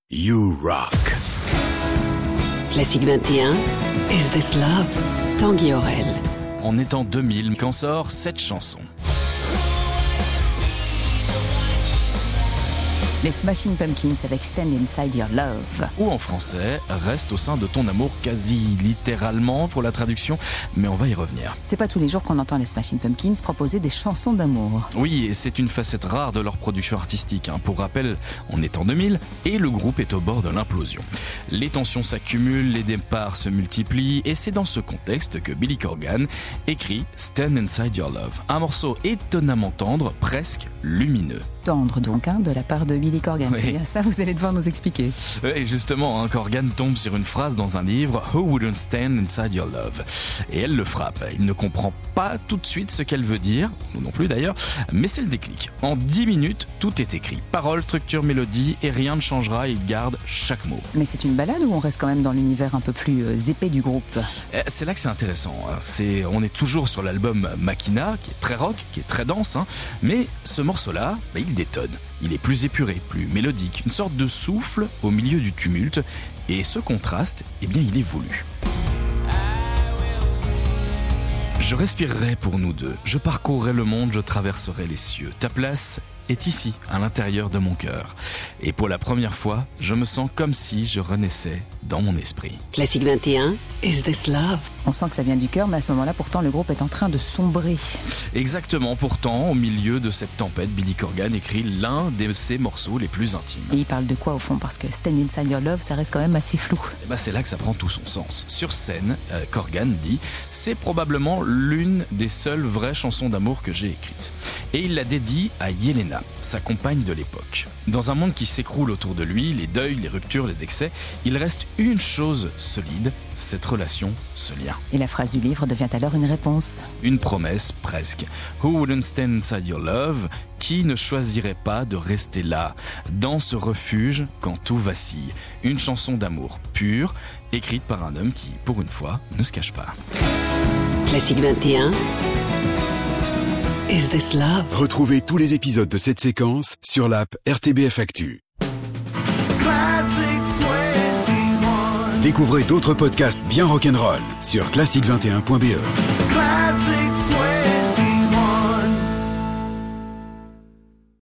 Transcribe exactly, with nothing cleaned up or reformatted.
You rock. Classique vingt et un, Is This Love? Tanguy Aurel. On est en deux mille quand sort cette chanson. Les Smashing Pumpkins avec Stand Inside Your Love. Ou en français, reste au sein de ton amour, quasi littéralement pour la traduction, mais on va y revenir. C'est pas tous les jours qu'on entend les Smashing Pumpkins proposer des chansons d'amour. Oui, et c'est une facette rare de leur production artistique. Pour rappel, on est en deux mille et le groupe est au bord de l'implosion. Les tensions s'accumulent, les départs se multiplient et c'est dans ce contexte que Billy Corgan écrit Stand Inside Your Love, un morceau étonnamment tendre, presque lumineux. Tendre donc, hein, de la part de Billy Corgan. Oui. C'est bien ça, vous allez devoir nous expliquer. Et justement, hein, Corgan tombe sur une phrase dans un livre, Who Wouldn't Stand Inside Your Love? Et elle le frappe. Il ne comprend pas tout de suite ce qu'elle veut dire, nous non plus d'ailleurs, mais c'est le déclic. En dix minutes, tout est écrit. Paroles, structure, mélodie, et rien ne changera, il garde chaque mot. Mais c'est une balade ou on reste quand même dans l'univers un peu plus euh, épais du groupe? C'est là que c'est intéressant. C'est, on est toujours sur l'album Machina, qui est très rock, qui est très dense, hein, mais ce morceau-là, bah, il détonne. Il est plus épuré, plus mélodique, une sorte de souffle au milieu du tumulte, et ce contraste, eh bien, il est voulu. Je respirerai pour nous deux, je parcourrai le monde, je traverserai les cieux. Ta place est ici, à l'intérieur de mon cœur. Et pour la première fois, je me sens comme si je renaissais dans mon esprit. Classique vingt et un, Is This Love? On sent que ça vient du cœur, mais à ce moment-là, pourtant, le groupe est en train de sombrer. Exactement, pourtant, au milieu de cette tempête, Billy Corgan écrit l'un de ses morceaux les plus intimes. Et il parle de quoi au fond? Parce que Stand Inside Your Love, ça reste quand même assez flou. Et ben c'est là que ça prend tout son sens. Sur scène, euh, Corgan dit « C'est probablement l'une des seules vraies chansons d'amour que j'ai écrites. » Et il la dédie à Yelena, sa compagne de l'époque. Dans un monde qui s'écroule autour de lui, les deuils, les ruptures, les excès, il reste une chose solide, cette relation, ce lien. Et la phrase du livre devient alors une réponse. Une promesse, presque. Who wouldn't stand inside your love? Qui ne choisirait pas de rester là, dans ce refuge, quand tout vacille? Une chanson d'amour pure, écrite par un homme qui, pour une fois, ne se cache pas. Classique vingt et un, Is This Love? Retrouvez tous les épisodes de cette séquence sur l'app R T B F Actu. Découvrez d'autres podcasts bien rock'n'roll sur classique vingt et un point b e.